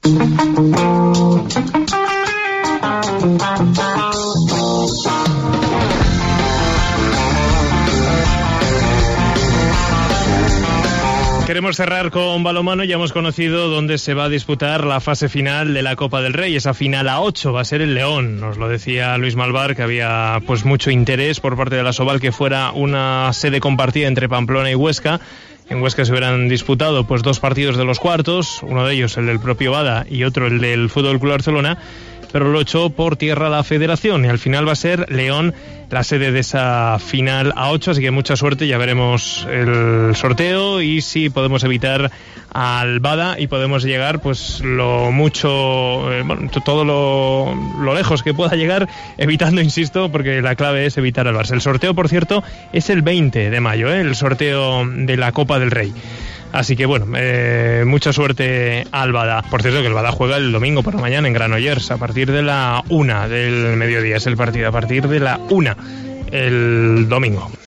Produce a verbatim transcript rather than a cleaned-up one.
Queremos cerrar con balonmano. Ya hemos conocido dónde se va a disputar la fase final de la Copa del Rey. Esa final a ocho va a ser el León. Nos lo decía Luis Malvar, que había pues mucho interés por parte de la Soval que fuera una sede compartida entre Pamplona y Huesca. En Huesca se hubieran disputado pues dos partidos de los cuartos, uno de ellos el del propio Bada y otro el del Fútbol Club Barcelona, pero lo echó por tierra la Federación y al final va a ser León la sede de esa final a ocho, así que mucha suerte. Ya veremos el sorteo y si podemos evitar al Bada y podemos llegar pues lo mucho, eh, bueno, todo lo, lo lejos que pueda llegar, evitando, insisto, porque la clave es evitar al Barça. El sorteo, por cierto, es el veinte de mayo, ¿eh? El sorteo de la Copa del Rey. Así que bueno, eh, mucha suerte al Bada. Por cierto que el Bada juega el domingo por la mañana en Granollers a partir de la una del mediodía. Es el partido a partir de la una el domingo.